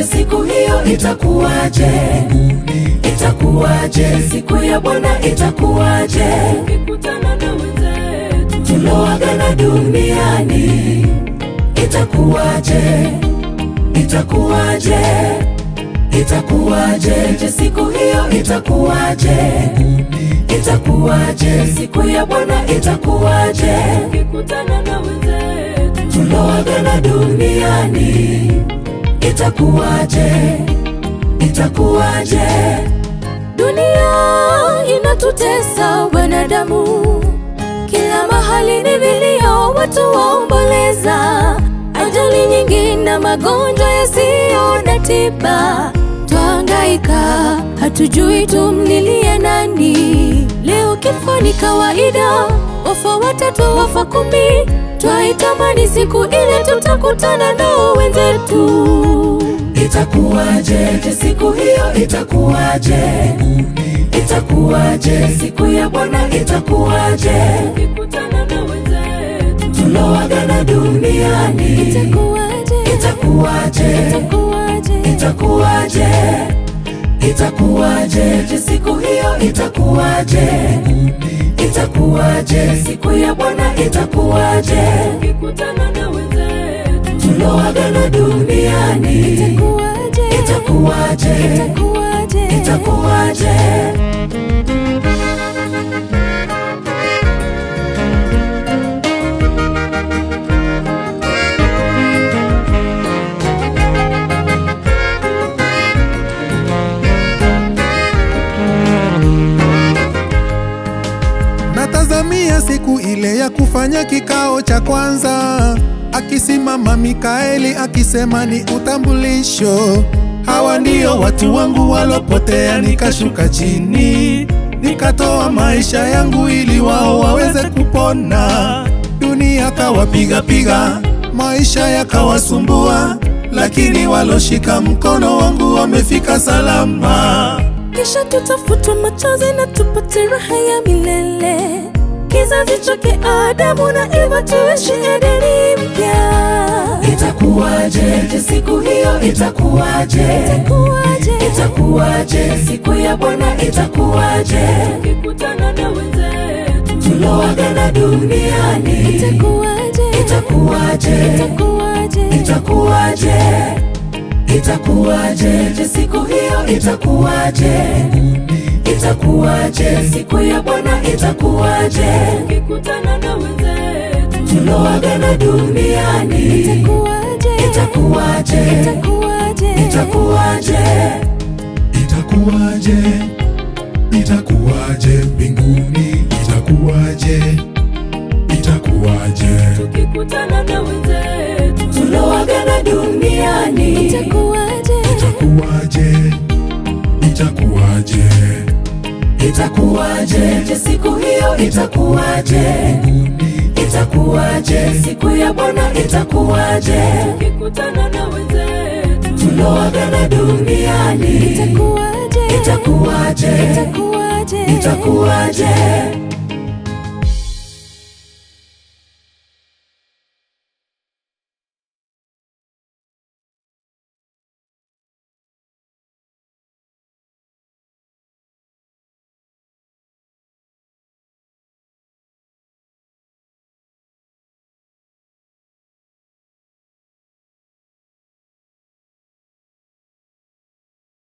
Je, siku hiyo itakuwaje? Itakuwaje? Siku ya Bwana itakuwaje? Tukikutana na wenzetu tuloagana duniani. Itakuwaje? Itakuwaje? Itakuwaje? Je, siku hiyo itakuwaje? Itakuwaje? Siku ya Bwana itakuwaje? tukikutana na wenzetu tuloagana duniani. Itakuwaje? Itakuwaje? Dunia inatutesa wanadamu, kila mahali ni vilio, watu waomboleza, ajali nyingi na magonjwa yasiyo na tiba. Twahangaika, hatujui tumlilie nani. Leo kifo ni kawaida, wafa 3, wafa 10. Twaitamani siku ile tutakutana na wenzetu. Itakuwaje? Je, siku hiyo itakuwaje? Itakuwaje? Siku ya Bwana itakuwaje? Tukikutana na wenzetu tuloagana duniani. itakuwaje? Itakuwaje? Itakuwaje? Itakuwaje? Itakuwaje? Je, siku hiyo itakuwaje? Itakuwaje? Siku ya Bwana itakuwaje? Tukikutana na wenzetu tuloagana duniani. itakuwaje? Itakuwaje? Itakuwaje? Itakuwaje? Natazamia siku ile ya kufanya kikao cha kwanza, akisimama Mikaeli akisema ni utambulisho. Hawa ndio watu wangu walopotea, nikashuka chini nikatoa maisha yangu ili wao waweze kupona. Dunia kawapiga piga, maisha yakawasumbua, lakini waloshika mkono wangu wamefika salama. Kisha tutafutwa machozi na tupate raha ya milele. Kizazi chake Adamu na Eva tuishi Edeni mpya. Itakuwaje? Je, siku hiyo itakuwaje? Itakuwaje? Itakuwaje? Siku ya Bwana itakuwaje? Tukikutana na wenzetu tuloagana duniani. itakuwaje? Itakuwaje? Itakuwaje? Itakuwaje? Itakuwaje? Je, siku hiyo itakuwaje? Itakuwaje? Siku ya Bwana itakuwaje? Tukikutana na wenzetu tuloagana duniani. itakuwaje? Itakuwaje? Itakuwaje? Itakuwaje? Itakuwaje? Itakuwaje? Mbinguni itakuwaje? Itakuwaje? Tukikutana na wenzetu tuloagana duniani. itakuwaje? Itakuwaje? Itakuwaje? Itakuwaje? Je, siku hiyo itakuwaje? Itakuwaje? Siku ya Bwana itakuwaje? Tukikutana na wenzetu tuloagana duniani. itakuwaje? Itakuwaje? Itakuwaje? Itakuwaje?